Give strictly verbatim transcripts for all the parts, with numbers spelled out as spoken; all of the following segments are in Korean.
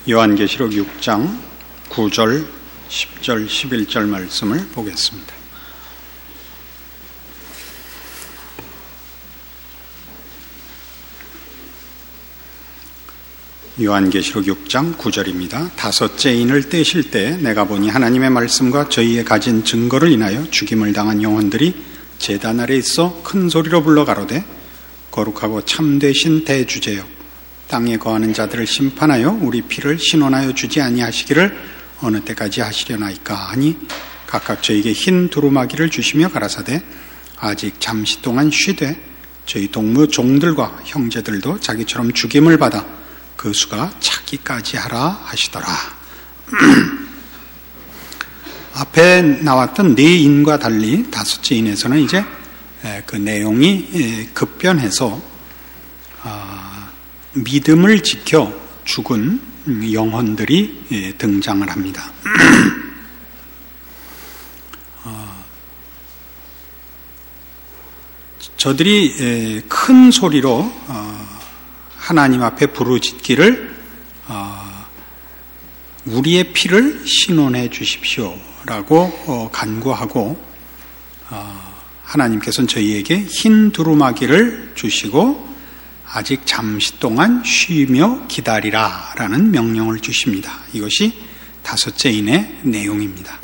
요한계시록 육 장 구 절, 십 절, 십일 절 말씀을 보겠습니다. 요한계시록 육 장 구 절입니다. 다섯째 인을 떼실 때 내가 보니 하나님의 말씀과 저희의 가진 증거를 인하여 죽임을 당한 영혼들이 제단 아래 있어 큰 소리로 불러 가로되 거룩하고 참되신 대주제여 땅에 거하는 자들을 심판하여 우리 피를 신원하여 주지 아니하시기를 어느 때까지 하시려나이까 하니 각각 저에게 흰 두루마기를 주시며 가라사대 아직 잠시 동안 쉬되 저희 동무 종들과 형제들도 자기처럼 죽임을 받아 그 수가 차기까지 하라 하시더라. 앞에 나왔던 네 인과 달리 다섯째 인에서는 이제 그 내용이 급변해서 믿음을 지켜 죽은 영혼들이 등장을 합니다. 저들이 큰 소리로 하나님 앞에 부르짖기를 우리의 피를 신원해 주십시오라고 간구하고 하나님께서는 저희에게 흰 두루마기를 주시고 아직 잠시 동안 쉬며 기다리라 라는 명령을 주십니다. 이것이 다섯째 인의 내용입니다.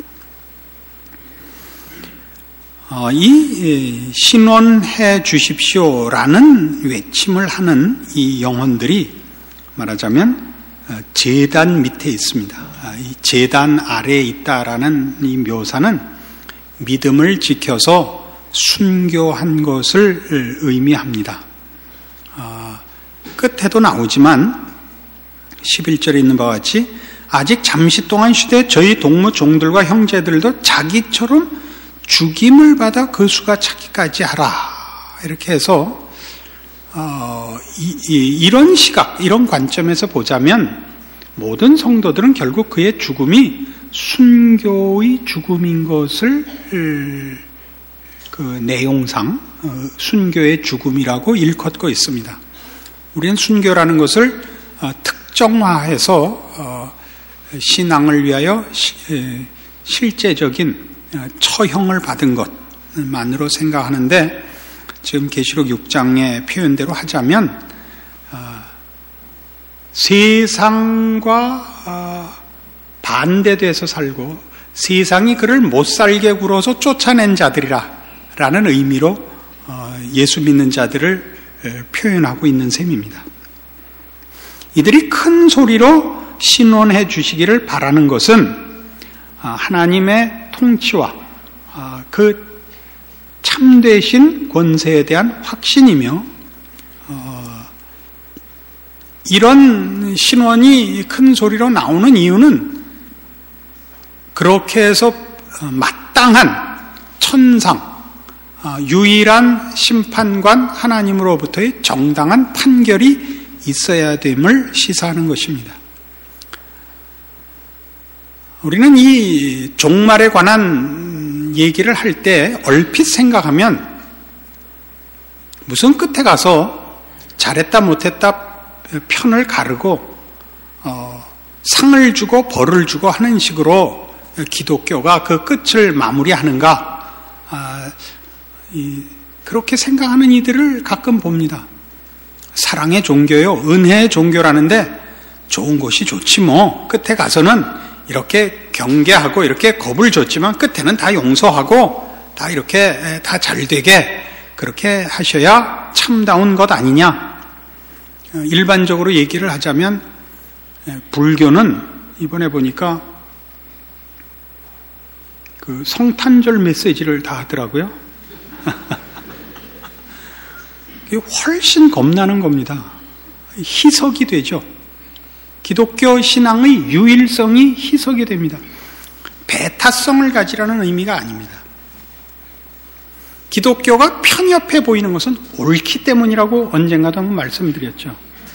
어, 이 신원해 주십시오라는 외침을 하는 이 영혼들이 말하자면 제단 밑에 있습니다. 이 제단 아래에 있다라는 이 묘사는 믿음을 지켜서 순교한 것을 의미합니다. 어, 끝에도 나오지만 십일 절에 있는 바와 같이 아직 잠시 동안 쉬되 저희 동무 종들과 형제들도 자기처럼 죽임을 받아 그 수가 차기까지 하라 이렇게 해서 어, 이, 이, 이런 시각 이런 관점에서 보자면 모든 성도들은 결국 그의 죽음이 순교의 죽음인 것을 그 내용상 어, 순교의 죽음이라고 일컫고 있습니다. 우리는 순교라는 것을 어, 특정화해서 어, 신앙을 위하여 시, 에, 실제적인 처형을 받은 것만으로 생각하는데 지금 계시록 육 장의 표현대로 하자면 어, 세상과 어, 반대돼서 살고 세상이 그를 못 살게 굴어서 쫓아낸 자들이라 라는 의미로 어, 예수 믿는 자들을 에, 표현하고 있는 셈입니다. 이들이 큰 소리로 신원해 주시기를 바라는 것은 어, 하나님의 통치와 그 참되신 권세에 대한 확신이며 어, 이런 신원이 큰 소리로 나오는 이유는 그렇게 해서 마땅한 천상 유일한 심판관 하나님으로부터의 정당한 판결이 있어야 됨을 시사하는 것입니다. 우리는 이 종말에 관한 얘기를 할 때 얼핏 생각하면 무슨 끝에 가서 잘했다 못했다 편을 가르고 어, 상을 주고 벌을 주고 하는 식으로 기독교가 그 끝을 마무리하는가 아, 이, 그렇게 생각하는 이들을 가끔 봅니다. 사랑의 종교요 은혜의 종교라는데 좋은 것이 좋지 뭐 끝에 가서는 이렇게 경계하고 이렇게 겁을 줬지만 끝에는 다 용서하고 다 이렇게 다 잘되게 그렇게 하셔야 참다운 것 아니냐. 일반적으로 얘기를 하자면 불교는 이번에 보니까 그 성탄절 메시지를 다 하더라고요. 이게 훨씬 겁나는 겁니다. 희석이 되죠. 기독교 신앙의 유일성이 희석이 됩니다. 배타성을 가지라는 의미가 아닙니다. 기독교가 편협해 보이는 것은 옳기 때문이라고 언젠가도 한번 말씀드렸죠.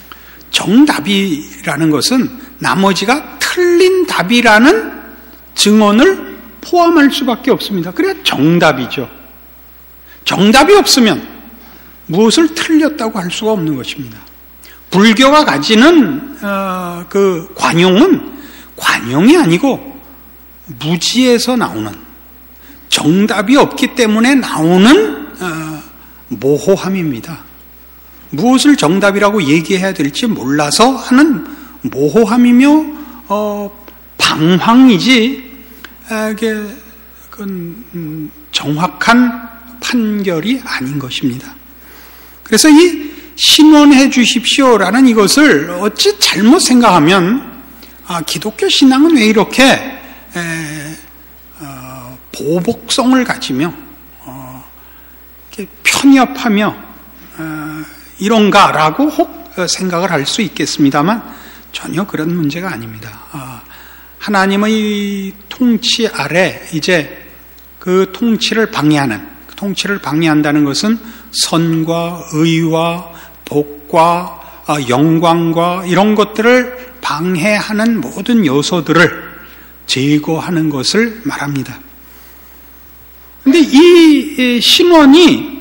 정답이라는 것은 나머지가 틀린 답이라는 증언을 포함할 수밖에 없습니다. 그래야 정답이죠. 정답이 없으면 무엇을 틀렸다고 할 수가 없는 것입니다. 불교가 가지는 어, 그 관용은 관용이 아니고 무지에서 나오는, 정답이 없기 때문에 나오는 어, 모호함입니다. 무엇을 정답이라고 얘기해야 될지 몰라서 하는 모호함이며 어, 방황이지 이게 그 정확한 판결이 아닌 것입니다. 그래서 이 신원해 주십시오라는 이것을 어찌 잘못 생각하면 아, 기독교 신앙은 왜 이렇게 에, 어, 보복성을 가지며 어, 이렇게 편협하며 어, 이런가라고 혹 생각을 할 수 있겠습니다만 전혀 그런 문제가 아닙니다. 어, 하나님의 통치 아래 이제 그 통치를 방해하는, 그 통치를 방해한다는 것은 선과 의와 복과 어, 영광과 이런 것들을 방해하는 모든 요소들을 제거하는 것을 말합니다. 그런데 이 신원이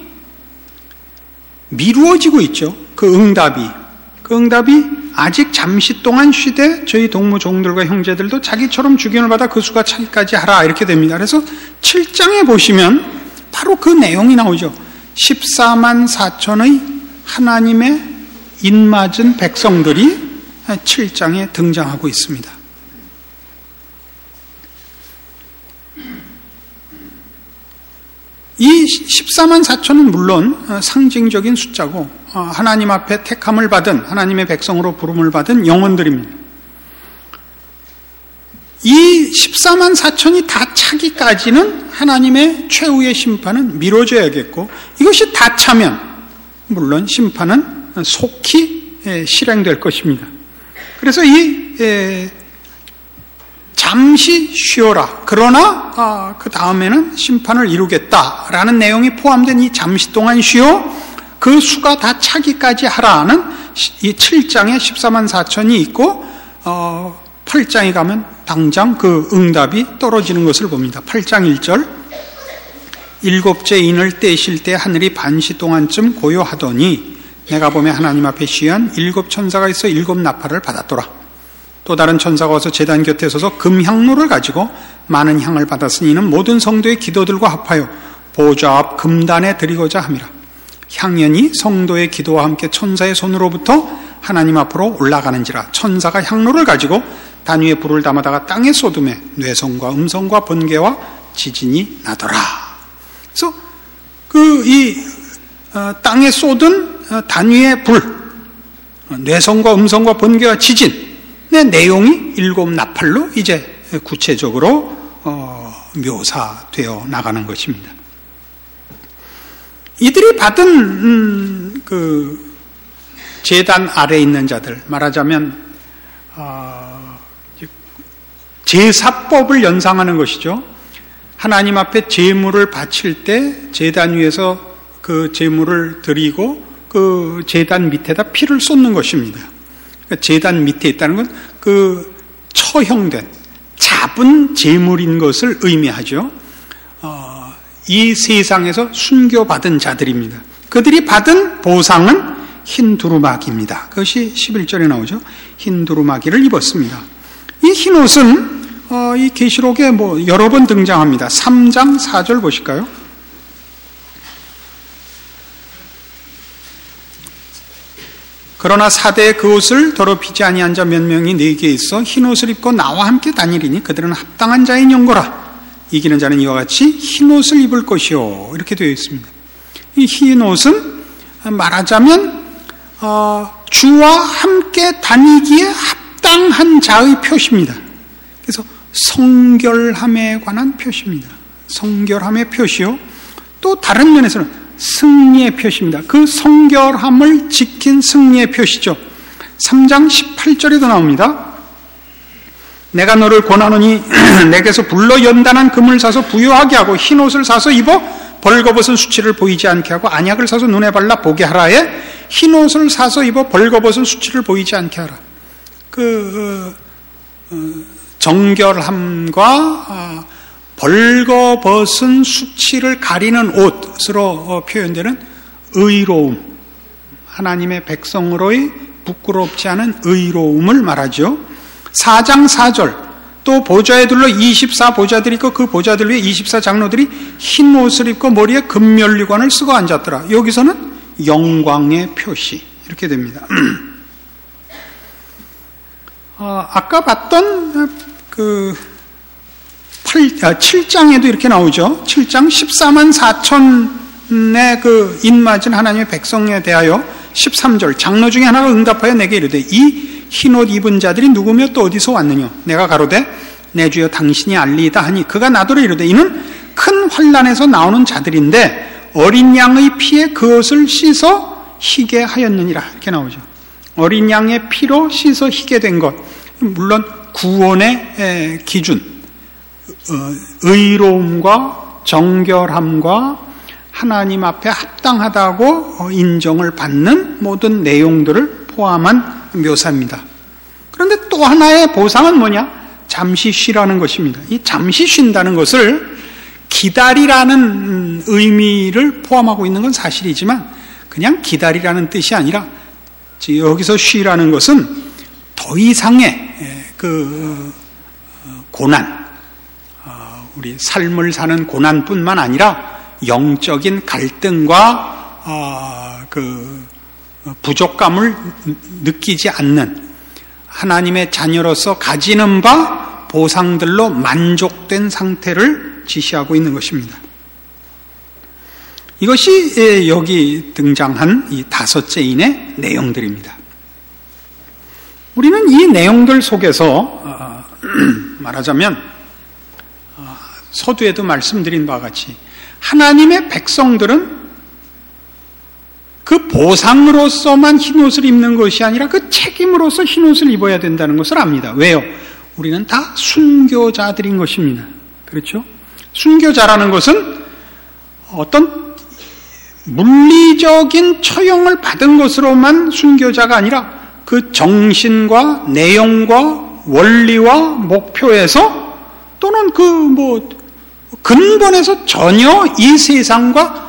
미루어지고 있죠. 그 응답이. 그 응답이 아직 잠시 동안 쉬되 저희 동무 종들과 형제들도 자기처럼 주견을 받아 그 수가 차기까지 하라 이렇게 됩니다. 그래서 칠 장에 보시면 바로 그 내용이 나오죠. 십사만 사천의 하나님의 인맞은 백성들이 칠 장에 등장하고 있습니다. 이 십사만 사천은 물론 상징적인 숫자고 하나님 앞에 택함을 받은, 하나님의 백성으로 부름을 받은 영혼들입니다. 이 십사만 사천이 다 차기까지는 하나님의 최후의 심판은 미뤄져야겠고, 이것이 다 차면 물론 심판은 속히 실행될 것입니다. 그래서 이 에, 잠시 쉬어라. 그러나 아, 그 다음에는 심판을 이루겠다라는 내용이 포함된 이 잠시 동안 쉬어 그 수가 다 차기까지 하라는 이 칠 장에 십사만 사천이 있고 어, 팔 장에 가면 당장 그 응답이 떨어지는 것을 봅니다. 팔 장 일 절 일곱째 인을 떼실 때 하늘이 반시 동안쯤 고요하더니 내가 보매 하나님 앞에 시한 일곱 천사가 있어 일곱 나팔을 받았더라. 또 다른 천사가 와서 제단 곁에 서서 금향로를 가지고 많은 향을 받았으니 이는 모든 성도의 기도들과 합하여 보좌 앞 금단에 드리고자 함이라. 향연이 성도의 기도와 함께 천사의 손으로부터 하나님 앞으로 올라가는지라. 천사가 향로를 가지고 단 위에 불을 담아다가 땅에 쏟음에 뇌성과 음성과 번개와 지진이 나더라. 그래서 그 이 어, 땅에 쏟은 단 위에 불, 뇌성과 음성과 번개와 지진의 내용이 일곱 나팔로 이제 구체적으로 어, 묘사되어 나가는 것입니다. 이들이 받은 음, 그 제단 아래 있는 자들, 말하자면 어, 제사법을 연상하는 것이죠. 하나님 앞에 제물을 바칠 때 제단 위에서 그 제물을 드리고 그 제단 밑에다 피를 쏟는 것입니다. 그러니까 제단 밑에 있다는 건 그 처형된 잡은 제물인 것을 의미하죠. 어, 이 세상에서 순교받은 자들입니다. 그들이 받은 보상은 흰 두루마기입니다. 그것이 십일 절에 나오죠. 흰 두루마기를 입었습니다. 이 흰 옷은 어, 이 계시록에 뭐 여러 번 등장합니다. 삼 장 사 절 보실까요? 그러나 사대에 그 옷을 더럽히지 아니한 자 몇 명이 네게 있어 흰 옷을 입고 나와 함께 다니리니 그들은 합당한 자인 연고라. 이기는 자는 이와 같이 흰 옷을 입을 것이요. 이렇게 되어 있습니다. 이 흰 옷은 말하자면 어, 주와 함께 다니기에 합당한 자의 표시입니다. 그래서 성결함에 관한 표시입니다. 성결함의 표시요. 또 다른 면에서는 승리의 표시입니다. 그 성결함을 지킨 승리의 표시죠. 삼 장 십팔 절에도 나옵니다. 내가 너를 권하노니 내게서 불러 연단한 금을 사서 부요하게 하고 흰 옷을 사서 입어 벌거벗은 수치를 보이지 않게 하고 안약을 사서 눈에 발라 보게 하라에 흰 옷을 사서 입어 벌거벗은 수치를 보이지 않게 하라. 그 어, 어, 정결함과 어, 벌거벗은 수치를 가리는 옷으로 표현되는 의로움, 하나님의 백성으로의 부끄럽지 않은 의로움을 말하죠. 사 장 사 절 또 보좌에 둘러 이십사 보좌들이 있고 그 보좌들 위에 이십사 장로들이 흰 옷을 입고 머리에 금면류관을 쓰고 앉았더라. 여기서는 영광의 표시 이렇게 됩니다. 어, 아까 봤던 그 팔, 아, 칠 장에도 이렇게 나오죠. 칠 장 십사만 사천의 그 인맞은 하나님의 백성에 대하여 십삼 절 장로 중에 하나가 응답하여 내게 이르되 이 흰옷 입은 자들이 누구며 또 어디서 왔느냐. 내가 가로되 내 주여 당신이 알리이다 하니 그가 나더러 이르되 이는 큰 환난에서 나오는 자들인데 어린 양의 피에 그 옷을 씻어 희게 하였느니라. 이렇게 나오죠. 어린 양의 피로 씻어 희게 된 것, 물론 구원의 기준, 의로움과 정결함과 하나님 앞에 합당하다고 인정을 받는 모든 내용들을 포함한 묘사입니다. 그런데 또 하나의 보상은 뭐냐? 잠시 쉬라는 것입니다. 이 잠시 쉰다는 것을 기다리라는 의미를 포함하고 있는 건 사실이지만 그냥 기다리라는 뜻이 아니라 여기서 쉬라는 것은 더 이상의 그 고난, 우리 삶을 사는 고난뿐만 아니라 영적인 갈등과 그 부족감을 느끼지 않는 하나님의 자녀로서 가지는 바 보상들로 만족된 상태를 지시하고 있는 것입니다. 이것이 여기 등장한 이 다섯째 인의 내용들입니다. 우리는 이 내용들 속에서 말하자면 서두에도 말씀드린 바와 같이 하나님의 백성들은 그 보상으로서만 흰옷을 입는 것이 아니라 그 책임으로서 흰옷을 입어야 된다는 것을 압니다. 왜요? 우리는 다 순교자들인 것입니다. 그렇죠? 순교자라는 것은 어떤 물리적인 처형을 받은 것으로만 순교자가 아니라 그 정신과 내용과 원리와 목표에서 또는 그 뭐 근본에서 전혀 이 세상과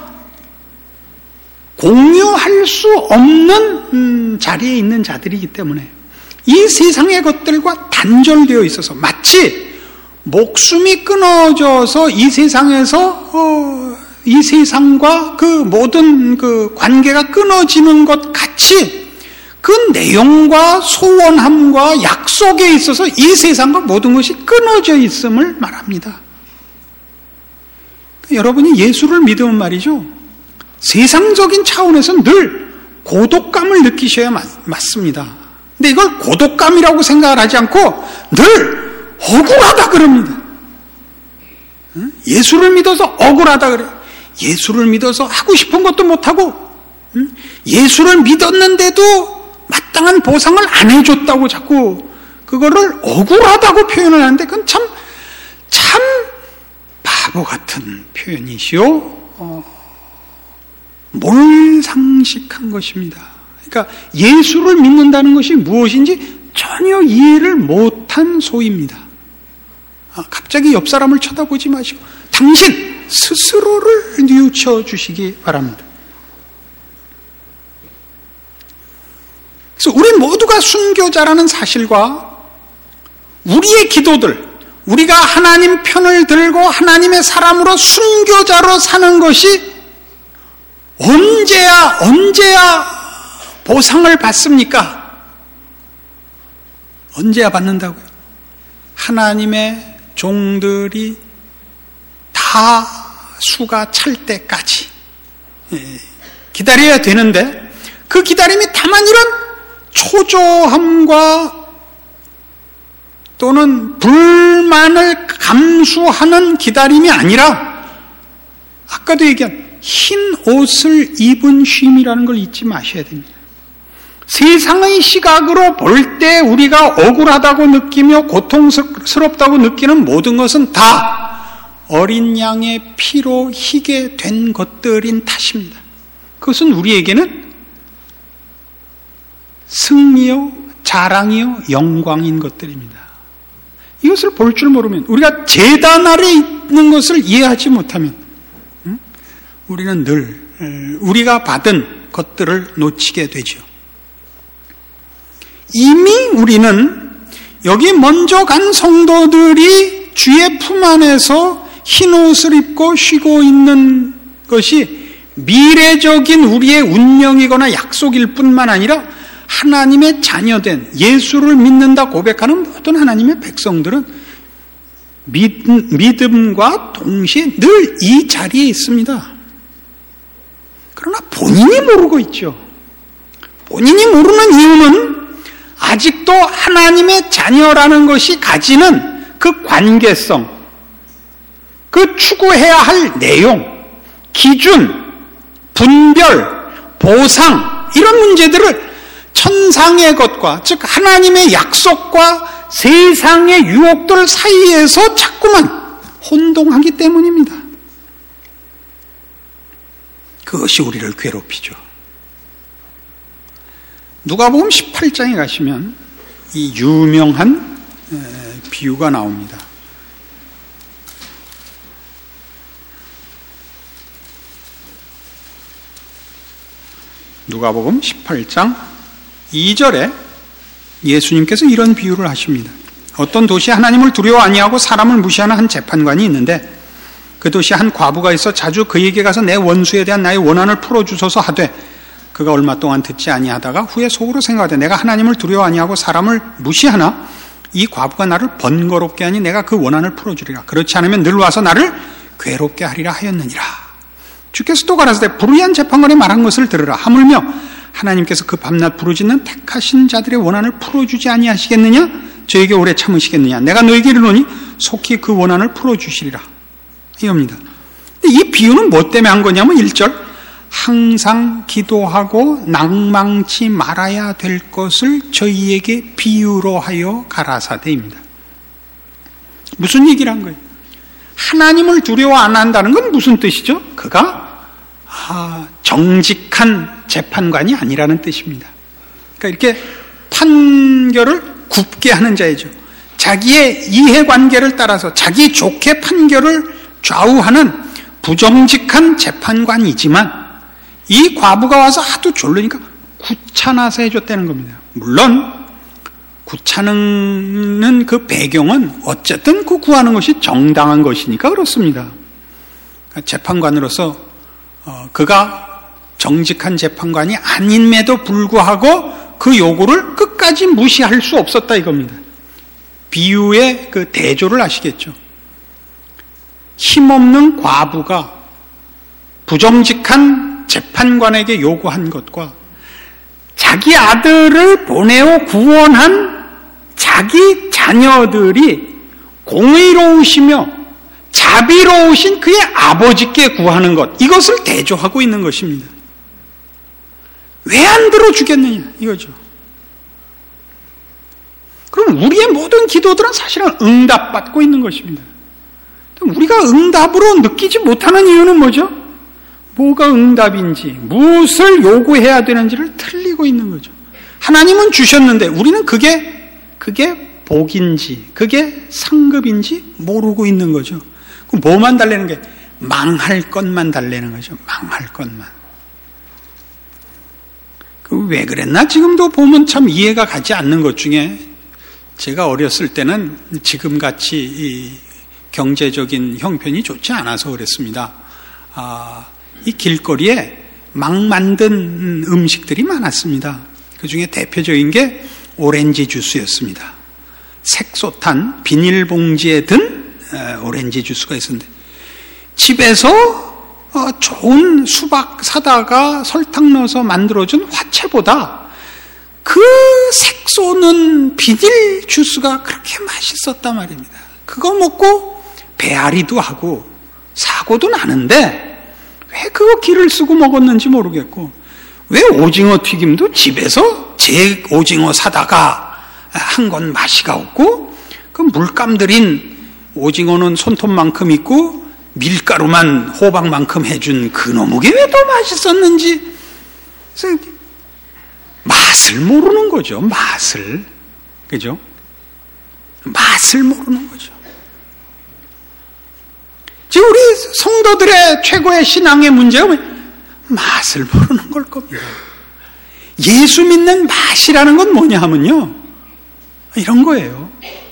공유할 수 없는 음, 자리에 있는 자들이기 때문에 이 세상의 것들과 단절되어 있어서 마치 목숨이 끊어져서 이 세상에서 어, 이 세상과 그 모든 그 관계가 끊어지는 것 같이 그 내용과 소원함과 약속에 있어서 이 세상과 모든 것이 끊어져 있음을 말합니다. 여러분이 예수를 믿으면 말이죠. 세상적인 차원에서 늘 고독감을 느끼셔야 맞, 맞습니다. 근데 이걸 고독감이라고 생각을 하지 않고 늘 억울하다 그럽니다. 예수를 믿어서 억울하다 그래요. 예수를 믿어서 하고 싶은 것도 못하고 예수를 믿었는데도 마땅한 보상을 안 해줬다고 자꾸 그거를 억울하다고 표현을 하는데 그건 참, 참 바보 같은 표현이시오. 어, 몰상식한 것입니다. 그러니까 예수를 믿는다는 것이 무엇인지 전혀 이해를 못한 소입니다. 아, 갑자기 옆 사람을 쳐다보지 마시고 당신 스스로를 뉘우쳐 주시기 바랍니다. 그래서 우리 모두가 순교자라는 사실과 우리의 기도들, 우리가 하나님 편을 들고 하나님의 사람으로 순교자로 사는 것이 언제야 언제야 보상을 받습니까? 언제야 받는다고요? 하나님의 종들이 다 수가 찰 때까지 기다려야 되는데 그 기다림이 다만 이런 초조함과 또는 불만을 감수하는 기다림이 아니라 아까도 얘기한 흰 옷을 입은 쉼이라는 걸 잊지 마셔야 됩니다. 세상의 시각으로 볼 때 우리가 억울하다고 느끼며 고통스럽다고 느끼는 모든 것은 다 어린 양의 피로 희게 된 것들인 탓입니다. 그것은 우리에게는 승리요, 자랑이요, 영광인 것들입니다. 이것을 볼 줄 모르면, 우리가 제단 아래 있는 것을 이해하지 못하면 응? 우리는 늘 우리가 받은 것들을 놓치게 되죠. 이미 우리는 여기 먼저 간 성도들이 주의 품 안에서 흰 옷을 입고 쉬고 있는 것이 미래적인 우리의 운명이거나 약속일 뿐만 아니라 하나님의 자녀된 예수를 믿는다 고백하는 모든 하나님의 백성들은 믿음과 동시에 늘 이 자리에 있습니다. 그러나 본인이 모르고 있죠. 본인이 모르는 이유는 아직도 하나님의 자녀라는 것이 가지는 그 관계성, 그 추구해야 할 내용, 기준, 분별, 보상 이런 문제들을 천상의 것과 즉 하나님의 약속과 세상의 유혹들 사이에서 자꾸만 혼동하기 때문입니다. 그것이 우리를 괴롭히죠. 누가복음 십팔 장에 가시면 이 유명한 비유가 나옵니다. 누가복음 십팔 장 이 절에 예수님께서 이런 비유를 하십니다. 어떤 도시에 하나님을 두려워 아니하고 사람을 무시하는 한 재판관이 있는데 그 도시에 한 과부가 있어 자주 그에게 가서 내 원수에 대한 나의 원한을 풀어주소서 하되 그가 얼마 동안 듣지 아니하다가 후에 속으로 생각하되 내가 하나님을 두려워 아니하고 사람을 무시하나 이 과부가 나를 번거롭게 하니 내가 그 원한을 풀어주리라. 그렇지 않으면 늘 와서 나를 괴롭게 하리라 하였느니라. 주께서 또 가라사대 불의한 재판관이 말한 것을 들으라. 하물며 하나님께서 그 밤낮 부르짖는 택하신 자들의 원한을 풀어주지 아니하시겠느냐? 저에게 오래 참으시겠느냐? 내가 너에게 이르노니 속히 그 원한을 풀어주시리라. 이겁니다. 이 비유는 뭐 때문에 한 거냐면 일 절 항상 기도하고 낭망치 말아야 될 것을 저희에게 비유로 하여 가라사대입니다. 무슨 얘기를 한 거예요? 하나님을 두려워 안 한다는 건 무슨 뜻이죠? 그가 아, 정직한 재판관이 아니라는 뜻입니다. 그러니까 이렇게 판결을 굽게 하는 자이죠. 자기의 이해관계를 따라서 자기 좋게 판결을 좌우하는 부정직한 재판관이지만 이 과부가 와서 하도 졸르니까 구차나서 해줬다는 겁니다. 물론 구차는 그 배경은 어쨌든 그 구하는 것이 정당한 것이니까 그렇습니다. 그러니까 재판관으로서 어, 그가 정직한 재판관이 아님에도 불구하고 그 요구를 끝까지 무시할 수 없었다 이겁니다. 비유의 그 대조를 아시겠죠? 힘없는 과부가 부정직한 재판관에게 요구한 것과 자기 아들을 보내어 구원한 자기 자녀들이 공의로우시며 자비로우신 그의 아버지께 구하는 것, 이것을 대조하고 있는 것입니다. 왜 안 들어주겠느냐 이거죠. 그럼 우리의 모든 기도들은 사실은 응답받고 있는 것입니다. 우리가 응답으로 느끼지 못하는 이유는 뭐죠? 뭐가 응답인지, 무엇을 요구해야 되는지를 틀리고 있는 거죠. 하나님은 주셨는데 우리는 그게 그게 복인지 그게 상급인지 모르고 있는 거죠. 그럼 뭐만 달래는 게 망할 것만 달래는 거죠. 망할 것만. 그 왜 그랬나? 지금도 보면 참 이해가 가지 않는 것 중에 제가 어렸을 때는 지금같이 이 경제적인 형편이 좋지 않아서 그랬습니다. 아, 이 길거리에 막 만든 음식들이 많았습니다. 그 중에 대표적인 게 오렌지 주스였습니다. 색소탄 비닐봉지에 든 오렌지 주스가 있었는데 집에서 좋은 수박 사다가 설탕 넣어서 만들어준 화채보다 그 색소는 비닐 주스가 그렇게 맛있었단 말입니다. 그거 먹고 배앓이도 하고 사고도 나는데 왜 그거 기를 쓰고 먹었는지 모르겠고 왜 오징어 튀김도 집에서 제 오징어 사다가 한 건 맛이가 없고 그 물감 들인 오징어는 손톱만큼 있고 밀가루만 호박만큼 해준 그놈의 왜 더 맛있었는지 그래서 맛을 모르는 거죠. 맛을. 그죠? 맛을 모르는 거죠. 지금 우리 성도들의 최고의 신앙의 문제가 맛을 모르는 걸 겁니다. 예수 믿는 맛이라는 건 뭐냐 하면요, 이런 거예요.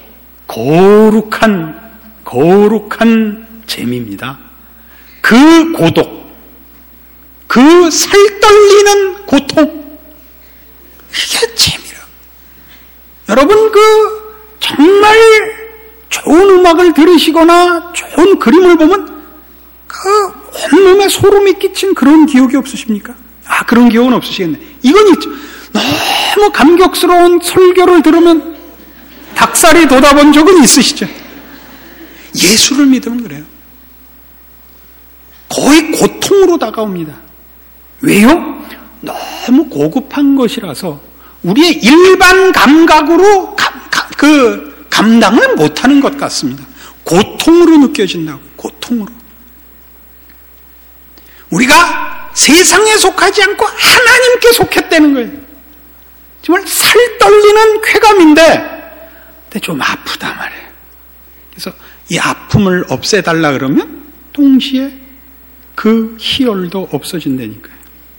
거룩한 거룩한 재미입니다. 그 고독, 그 살떨리는 고통, 이게 재미라. 여러분, 그 정말 좋은 음악을 들으시거나 좋은 그림을 보면 그 온몸에 소름이 끼친 그런 기억이 없으십니까? 아, 그런 기억은 없으시겠네. 이건 있죠. 너무 감격스러운 설교를 들으면 닭살이 돋아본 적은 있으시죠? 예수를 믿으면 그래요. 거의 고통으로 다가옵니다. 왜요? 너무 고급한 것이라서 우리의 일반 감각으로 감, 감, 그 감당을 못하는 것 같습니다. 고통으로 느껴진다고. 고통으로. 우리가 세상에 속하지 않고 하나님께 속했다는 거예요. 정말 살 떨리는 쾌감인데 근데 좀 아프다 말이에요. 그래서 이 아픔을 없애달라 그러면 동시에 그 희열도 없어진다니까요.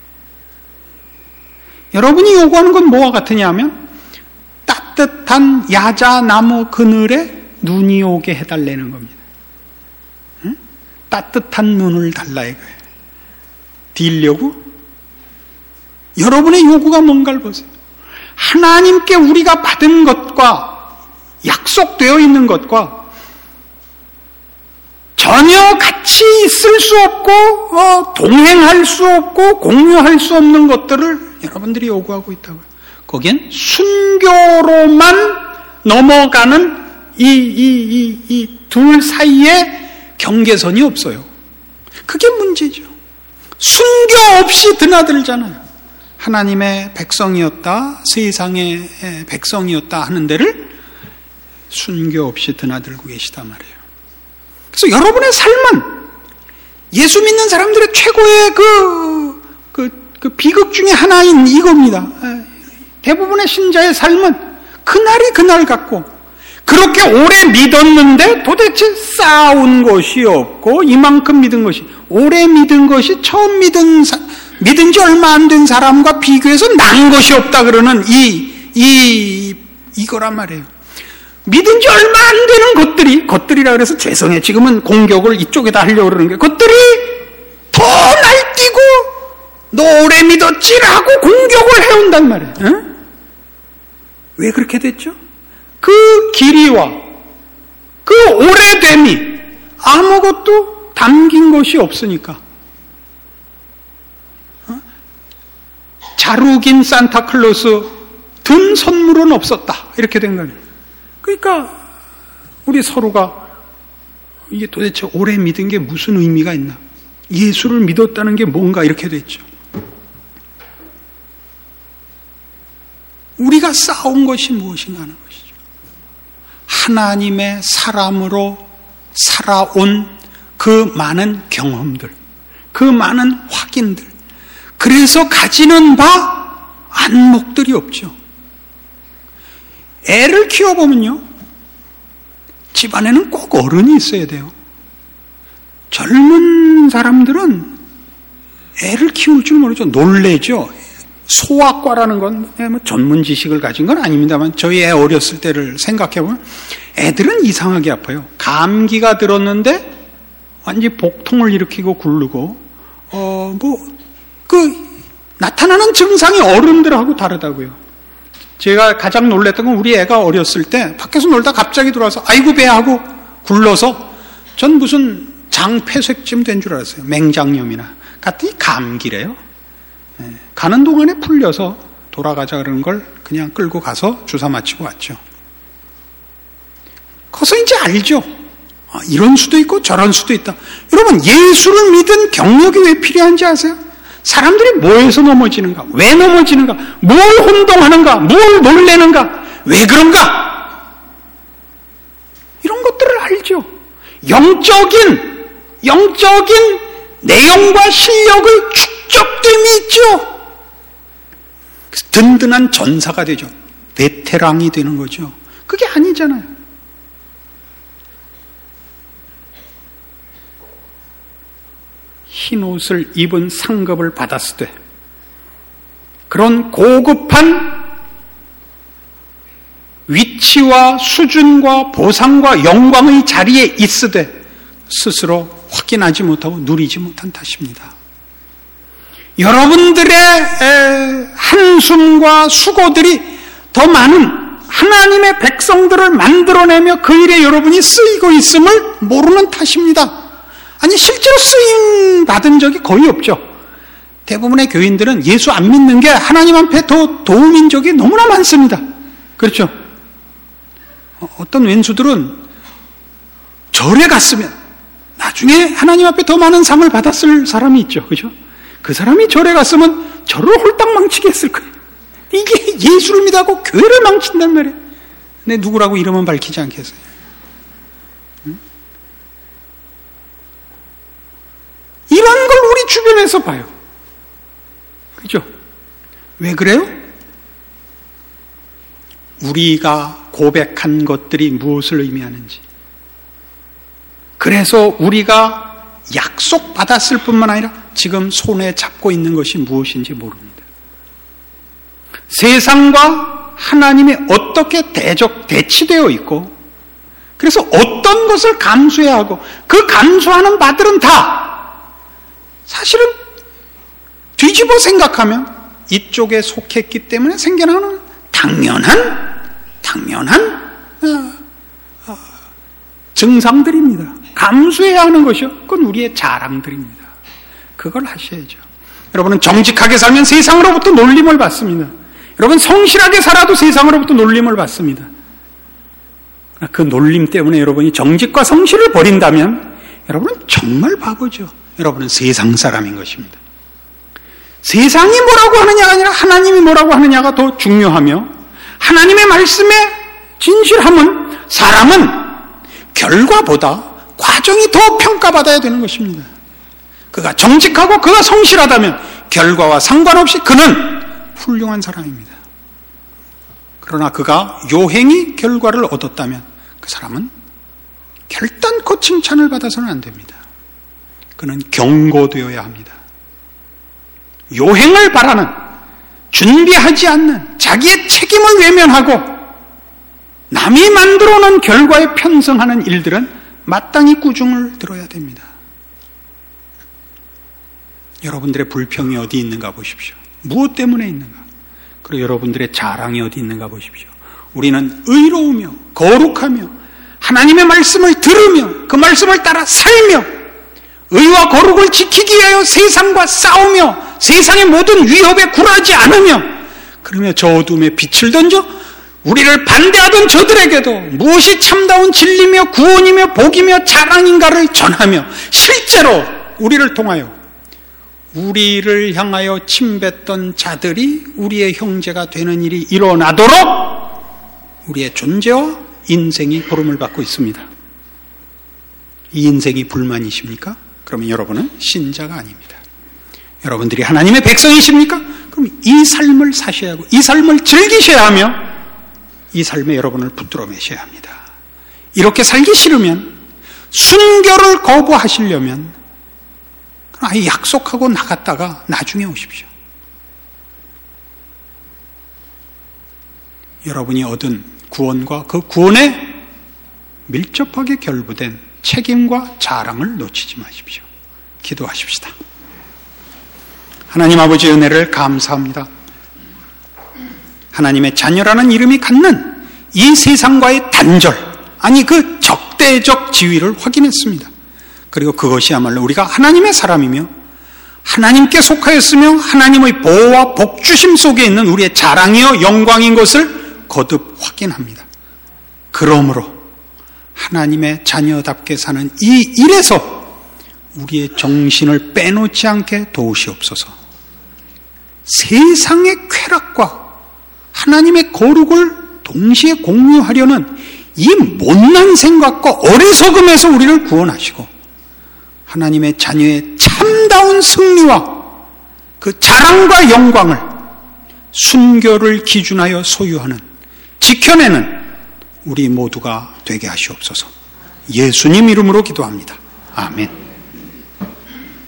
여러분이 요구하는 건 뭐와 같으냐 하면 따뜻한 야자나무 그늘에 눈이 오게 해달라는 겁니다. 응? 따뜻한 눈을 달라 이거예요. 딜려고? 여러분의 요구가 뭔가를 보세요. 하나님께 우리가 받은 것과 약속되어 있는 것과 전혀 같이 있을 수 없고 어, 동행할 수 없고 공유할 수 없는 것들을 여러분들이 요구하고 있다고요. 거기엔 순교로만 넘어가는 이, 이, 이, 이 둘 사이에 경계선이 없어요. 그게 문제죠. 순교 없이 드나들잖아요. 하나님의 백성이었다, 세상의 백성이었다 하는 데를 순교 없이 드나들고 계시단 말이에요. 그래서 여러분의 삶은 예수 믿는 사람들의 최고의 그, 그, 그 비극 중에 하나인 이겁니다. 대부분의 신자의 삶은 그날이 그날 같고 그렇게 오래 믿었는데 도대체 쌓아온 것이 없고 이만큼 믿은 것이 오래 믿은 것이 처음 믿은 사, 믿은 지 얼마 안 된 사람과 비교해서 난 것이 없다 그러는 이, 이, 이거란 말이에요. 믿은 지 얼마 안 되는 것들이, 것들이라 그래서 죄송해. 지금은 공격을 이쪽에다 하려고 그러는 게, 것들이 더 날뛰고, 너 오래 믿었지라고 공격을 해온단 말이에요. 응? 왜 그렇게 됐죠? 그 길이와 그 오래됨이 아무것도 담긴 것이 없으니까. 어? 자루긴 산타클로스 든 선물은 없었다. 이렇게 된 거예요. 그러니까 우리 서로가 이게 도대체 오래 믿은 게 무슨 의미가 있나? 예수를 믿었다는 게 뭔가 이렇게 됐죠. 우리가 쌓은 것이 무엇인가 하는 것이죠. 하나님의 사람으로 살아온 그 많은 경험들, 그 많은 확인들, 그래서 가지는 바 안목들이 없죠. 애를 키워보면요, 집안에는 꼭 어른이 있어야 돼요. 젊은 사람들은 애를 키울 줄 모르죠. 놀래죠. 소아과라는 건 뭐 전문 지식을 가진 건 아닙니다만 저희 애 어렸을 때를 생각해보면 애들은 이상하게 아파요. 감기가 들었는데 완전히 복통을 일으키고 굴르고 어 뭐 그 나타나는 증상이 어른들하고 다르다고요. 제가 가장 놀랬던 건 우리 애가 어렸을 때 밖에서 놀다 갑자기 들어와서 아이고 배 하고 굴러서 전 무슨 장폐색쯤 된 줄 알았어요. 맹장염이나 갔더니 감기래요. 네. 가는 동안에 풀려서 돌아가자 그러는 걸 그냥 끌고 가서 주사 맞히고 왔죠. 커서 이제 알죠. 아, 이런 수도 있고 저런 수도 있다. 여러분, 예수를 믿은 경력이 왜 필요한지 아세요? 사람들이 뭐에서 넘어지는가? 왜 넘어지는가? 뭘 혼동하는가? 뭘 놀래는가? 왜 그런가? 이런 것들을 알죠. 영적인, 영적인 내용과 실력을 축적됨이 있죠. 그래서 든든한 전사가 되죠. 베테랑이 되는 거죠. 그게 아니잖아요. 흰 옷을 입은 상급을 받았을 때 그런 고급한 위치와 수준과 보상과 영광의 자리에 있으되 스스로 확인하지 못하고 누리지 못한 탓입니다. 여러분들의 한숨과 수고들이 더 많은 하나님의 백성들을 만들어내며 그 일에 여러분이 쓰이고 있음을 모르는 탓입니다. 아니, 실제로 쓰임 받은 적이 거의 없죠. 대부분의 교인들은 예수 안 믿는 게 하나님 앞에 더 도움인 적이 너무나 많습니다. 그렇죠? 어떤 왼수들은 절에 갔으면 나중에 하나님 앞에 더 많은 상을 받았을 사람이 있죠. 그죠? 그 사람이 절에 갔으면 절을 홀딱 망치게 했을 거예요. 이게 예수를 믿하고 교회를 망친단 말이에요. 근데 누구라고 이름은 밝히지 않겠어요. 응? 이런 걸 우리 주변에서 봐요. 그죠? 왜 그래요? 우리가 고백한 것들이 무엇을 의미하는지, 그래서 우리가 약속받았을 뿐만 아니라 지금 손에 잡고 있는 것이 무엇인지 모릅니다. 세상과 하나님이 어떻게 대적, 대치되어 있고, 그래서 어떤 것을 감수해야 하고, 그 감수하는 바들은 다 사실은 뒤집어 생각하면 이쪽에 속했기 때문에 생겨나는 당연한 당연한 어, 어, 증상들입니다. 감수해야 하는 것이요, 그건 우리의 자랑들입니다. 그걸 하셔야죠. 여러분은 정직하게 살면 세상으로부터 놀림을 받습니다. 여러분 성실하게 살아도 세상으로부터 놀림을 받습니다. 그 놀림 때문에 여러분이 정직과 성실을 버린다면 여러분은 정말 바보죠. 여러분은 세상 사람인 것입니다. 세상이 뭐라고 하느냐가 아니라 하나님이 뭐라고 하느냐가 더 중요하며, 하나님의 말씀의 진실함은 사람은 결과보다 과정이 더 평가받아야 되는 것입니다. 그가 정직하고 그가 성실하다면 결과와 상관없이 그는 훌륭한 사람입니다. 그러나 그가 요행이 결과를 얻었다면 그 사람은 결단코 칭찬을 받아서는 안 됩니다. 그는 경고되어야 합니다. 요행을 바라는, 준비하지 않는, 자기의 책임을 외면하고 남이 만들어 놓은 결과에 편성하는 일들은 마땅히 꾸중을 들어야 됩니다. 여러분들의 불평이 어디 있는가 보십시오. 무엇 때문에 있는가? 그리고 여러분들의 자랑이 어디 있는가 보십시오. 우리는 의로우며 거룩하며 하나님의 말씀을 들으며 그 말씀을 따라 살며 의와 거룩을 지키기 위하여 세상과 싸우며 세상의 모든 위협에 굴하지 않으며, 그러며 저 어둠에 빛을 던져 우리를 반대하던 저들에게도 무엇이 참다운 진리며 구원이며 복이며 자랑인가를 전하며 실제로 우리를 통하여 우리를 향하여 침뱉던 자들이 우리의 형제가 되는 일이 일어나도록 우리의 존재와 인생이 부름을 받고 있습니다. 이 인생이 불만이십니까? 그러면 여러분은 신자가 아닙니다. 여러분들이 하나님의 백성이십니까? 그럼 이 삶을 사셔야 하고 이 삶을 즐기셔야 하며 이 삶에 여러분을 붙들어 매셔야 합니다. 이렇게 살기 싫으면, 순교를 거부하시려면 아예 약속하고 나갔다가 나중에 오십시오. 여러분이 얻은 구원과 그 구원에 밀접하게 결부된 책임과 자랑을 놓치지 마십시오. 기도하십시다. 하나님 아버지의 은혜를 감사합니다. 하나님의 자녀라는 이름이 갖는 이 세상과의 단절, 아니 그 적대적 지위를 확인했습니다. 그리고 그것이야말로 우리가 하나님의 사람이며 하나님께 속하였으며 하나님의 보호와 복주심 속에 있는 우리의 자랑이요 영광인 것을 거듭 확인합니다. 그러므로 하나님의 자녀답게 사는 이 일에서 우리의 정신을 빼놓지 않게 도우시옵소서. 세상의 쾌락과 하나님의 거룩을 동시에 공유하려는 이 못난 생각과 어리석음에서 우리를 구원하시고 하나님의 자녀의 참다운 승리와 그 자랑과 영광을 순교를 기준하여 소유하는, 지켜내는 우리 모두가 되게 하시옵소서. 예수님 이름으로 기도합니다. 아멘.